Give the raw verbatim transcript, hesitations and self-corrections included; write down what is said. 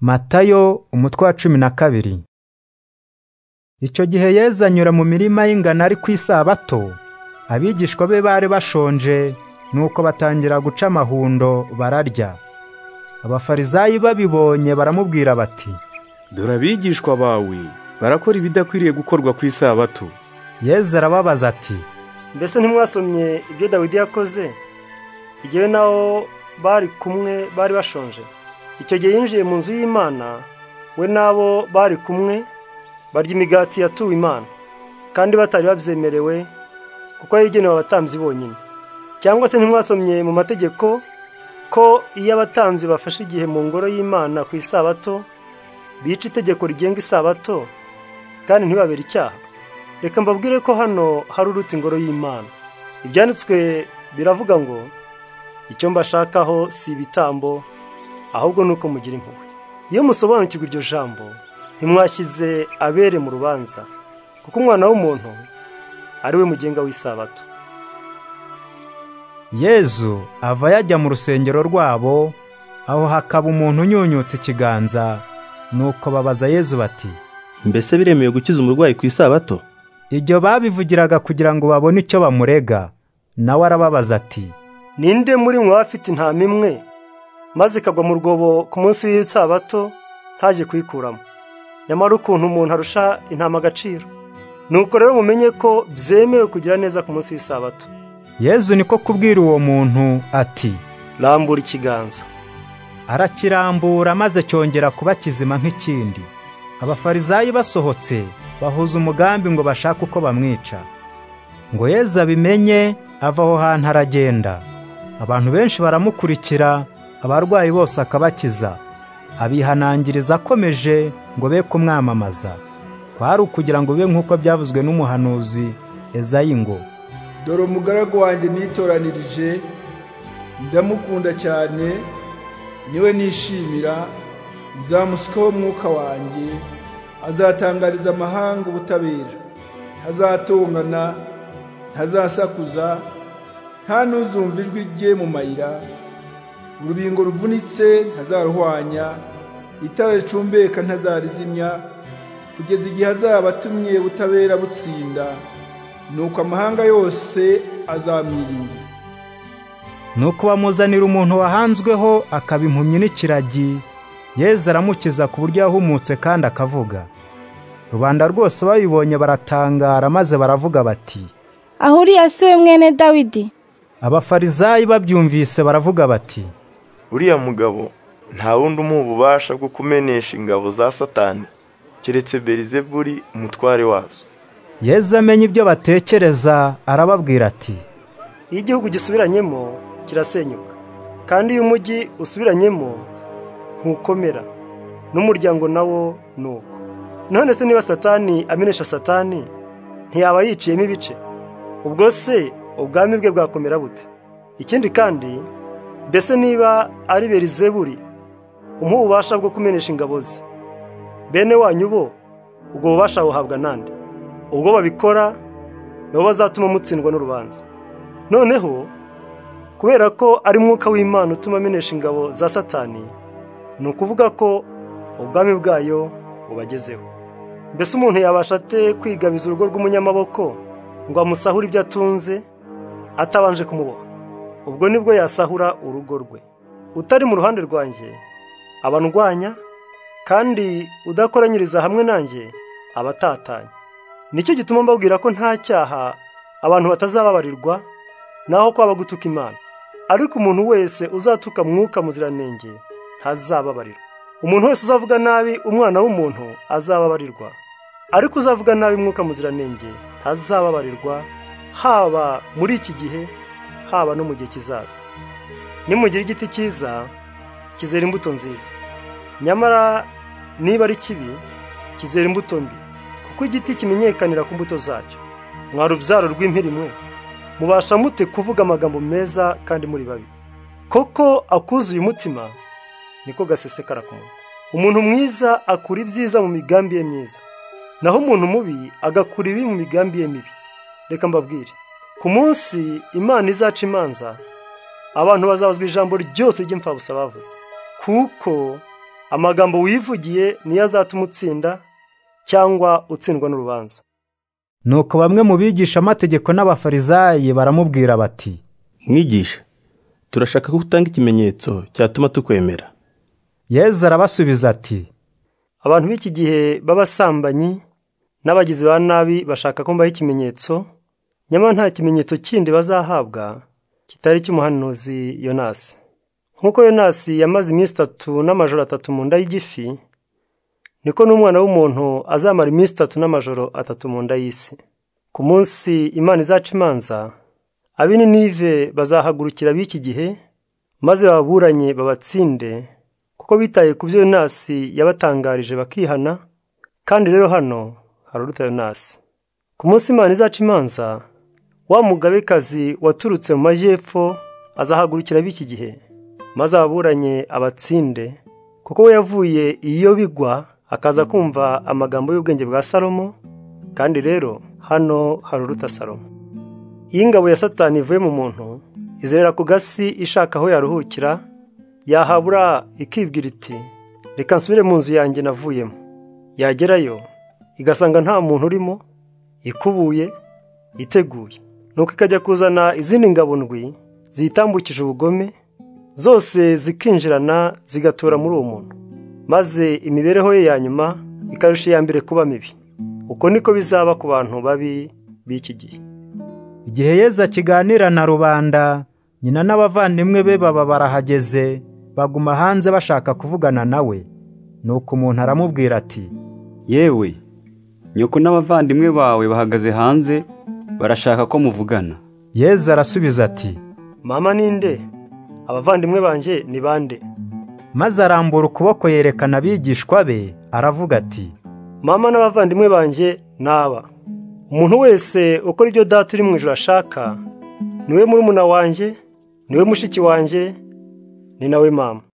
Matayo umutwe wa cumi na kabiri. Icyo gihe Yesu anyura mu mirima y'ingano ari ku isabato. Abigishwa be bari bashonje, nuko batangira guca amahundo bararya. Abafarisayi babibonye baramubwira bati, dore abigishwa bawe barakora ibidakwiriye gukorwa ku isabato. Yesu arababaza ati, mbese ntimwasomye ibyo Dawidi yakoze igihe naho bari kumwe bari bashonje? Icyo gihe yinjiye mu nzu y'Imana, we nabo bari kumwe barya imigati yatuwe Imana, kandi batari babyemerewe kuko yayigenewe abatambyi bonyine. Cyangwa se ntimwasomye mu mategeko ko iyo abatambyi bafashe igihe mu ngoro y'Imana ku isabato bica itegeko rigenga isabato kandi ntibabere icyaha? Reka mbabwire ko hano hari uruta ingoro y'Imana. Ibyanditswe biravuga ngo, icyo mbashakaho si ibitambo, ahubwo nuko mugira impuhwe. Iyo musobanukirwa iryo jambo, ntimwashyize abere mu rubanza, kuko umwana w'umuntu ari we mugenga w'isabato. Yesu ava yajya mu rusengero rwabo, aho hakaba umuntu unyunyutse ikiganza, nuko babaza Yesu bati, mbese biremewe gukiza umurwayi ku isabato? Ibyo babivugiraga kugira ngo babone icyo bamurega. Nawe arababaza ati, ninde muri mwe afite intama imwe maze ikagwa mu rwobo ku munsi w'isabato ntaje kuyikuramo? Nyamara ukuntu umuntu arusha intama agaciro! Nuko rero mumenye ko byemewe kugira neza ku munsi w'isabato. Yesu niko kubwira uwo muntu ati, rambura ikiganza. Arakirambura maze cyongera kuba kizima nk'ikindi. Abafarisayi basohotse bahuza umugambi ngo bashake uko bamwica. Ngo Yesu abimenye, ava aho hantu aragenda. Abantu benshi baramukurikira, abarwayi bose akabakiza. Abihanangiriza akomeje ngo be kumwamamaza. Kwari ukugira ngo bibe nk'uko byavuzwe n'umuhanuzi Ezayi ngo, dore umugaragu wanjye nitoranirije, ndamukunda cyane, niwe nishimira, nzamusukaho umwuka wanjye, azatangariza amahanga ubutabera. Ntazatongana, ntazasakuza, nta n'uzumva ijwi rye mu mayira. Urubingo ruvunitse ntazaruhwanya, itara ricumbeka ntazarizimya, kugeza igihe azaba atumye ubutabera butsinda, nuko amahanga yose azamwiringira. Nuko bamuzanira umuntu wahanzweho akaba impumyi n'ikiragi. Yesu aramukiza ku buryo yahumutse kandi akavuga. Rubanda rwose babibonye baratangara, maze baravuga bati, aho uriya si we mwene Dawidi? Abafarisayi babyumvise baravuga bati, uriya mugabo nta wundi umuha ububasha bwo kumenesha ingabo za Satani keretse Belizebuli umutware wazo. Yesu amenye ibyo batekereza, arababwira ati, iyo igihugu gisubiranyemo kirasenyuka, kandi iyo umujyi usubiranyemo ntukomera, n'umuryango nawo nuko. None se niba Satani amenesha Satani, ntiyaba yiciyemo ibice? Ubwo se ubwami bwe bwakomera bute? Ikindi kandi, mbese niba ari Belizebuli umuha ububasha bwo kumenesha ingabo ze, bene wanyu bo ubwo bubasha buhabwa nande? Ubwo babikora nabo bazatuma mutsindwa n'urubanza. Noneho kubera ko ari mwuka w'Imana utuma amenesha ingabo za Satani, ni ukuvuga ko ubwami bwayo bubagezeho. Mbese umuntu yabasha ate kwigabiza urugo rw'umunyamaboko ngo amusahure ibyo atunze atabanje kumuboha? Ubwo nibwo yasahura urugo rwe. Utari mu ruhande rwanjye abandwanya, kandi udakoranyiriza hamwe nanjye abatatanya. Nicyo gituma mbabwira ko nta cyaha abantu batazababarirwa, naho kwaba gutuka Imana. Ariko umuntu wese uzatuka Mwuka Muziranenge ntazababarirwa. Umuntu wese uzavuga nabi umwana w'umuntu azababarirwa, ariko uzavuga nabi Mwuka Muziranenge ntazababarirwa, haba muri iki gihe haba no mu gihe kizaza. Nimugira igiti cyiza kizera imbuto nziza, nyamara niba ari kibi kizera imbuto mbi, kuko igiti kimenyekanira ku mbuto zacyo. Mwa rubyaro rw'impirimwe, mubasha mute kuvuga amagambo meza kandi muri babi? Koko akuzuye umutima niko gasesekara ku munwa. Umuntu mwiza akura ibyiza mu migambi ye myiza, naho umuntu mubi agakura ibi mu migambi ye mibi. Reka mbabwire, ku munsi Imana izaca imanza, abantu bazabazwa ijambo ryose ry'imfabusa bavuze, kuko amagambo wivugiye niyo azatuma utsinda cyangwa utsindwa n'urubanza. Nuko bamwe mu bigisha amategeko n'abafarizayi baramubwira bati, Mwigisha, turashaka ko utanga ikimenyetso cyatuma tukwemera. Yesu arabasubiza ati, Abantu b'iki gihe b'abasambanyi n'abagizi ba nabi bashaka ko mbaho ikimenyetso, nyamara nta kimenyetso kindi bazahabwa kitari cy'umuhanuzi Yonasi. Nk'uko Yonasi yamaze iminsi itatu n'amajoro atatu mu nda y'igifi, niko n'umwana w'umuntu azamara iminsi itatu n'amajoro atatu mu nda y'isi. Ku munsi Imana izaca imanza, ab'i Ninive bazahagurukira b'iki gihe, maze baburanye babatsinde, kuko bitaye ku byo Yonasi yabatangarije bakihana, kandi rero hano hari uruta Yonasi. Ku munsi Imana izaca imanza, wa mugabekazi waturutse mu majyepfo azahagurukira b'iki gihe, maze ababuranye abatsinde, kuko we yavuye iyo bigwa akaza kumva amagambo y'ubwenge bwa Salomo, kandi rero hano hari uruta Salomo. Iyo ingabo ya Satani ivuye mu muntu, izerera ku gasi ishaka aho yaruhukira, yahabura ikibwira iti, reka nsubire mu nzu yanjye navuyemo. Yagerayo igasanga nta muntu urimo, ikubuye, iteguye. Nuko ikajya kuzana izindi ngabo ndwi ziyitambukije ubugome, zose zikinjirana zigatura muri uwo muntu, maze imibereho ye ya nyuma ikarusha iya mbere kuba mibi. Uko niko bizaba ku bantu babi b'iki gihe. Igihe Yesu akiganira na rubanda, nyina n'abavandimwe be baba barahageze, baguma hanze bashaka kuvugana nawe. Nuko umuntu aramubwira ati, Yewe, nyoko n'abavandimwe bawe bahagaze hanze, barashaka ko muvugana. Yesu arasubiza ati, Mama ninde? Abavandimwe banje ni bande? Maze arambura ukuboko yerekana abigishwa be, aravuga ati, Mama n'abavandimwe banje naba. Umuntu wese ukora ibyo Data uri mu ijuru ashaka, niwe murumuna wanjye, niwe mushiki wanjye, ni nawe mama.